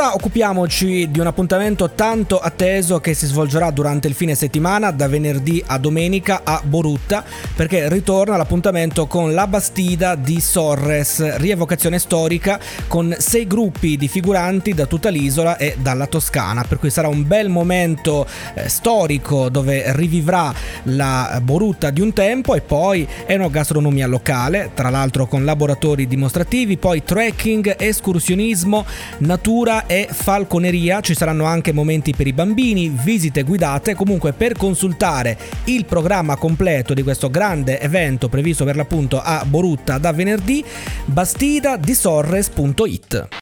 ora occupiamoci di un appuntamento tanto atteso che si svolgerà durante il fine settimana, da venerdì a domenica a Borutta, perché ritorna l'appuntamento con la Bastida di Sorres, rievocazione storica con 6 gruppi di figuranti da tutta l'isola e dalla Toscana, per cui sarà un bel momento storico dove rivivrà la Borutta di un tempo, e poi enogastronomia locale, tra l'altro con laboratori dimostrativi, poi trekking, escursionismo, natura e falconeria. Ci saranno anche momenti per i bambini, visite guidate. Comunque, per consultare il programma completo di questo grande evento previsto per l'appunto a Borutta da venerdì, bastidadisorres.it.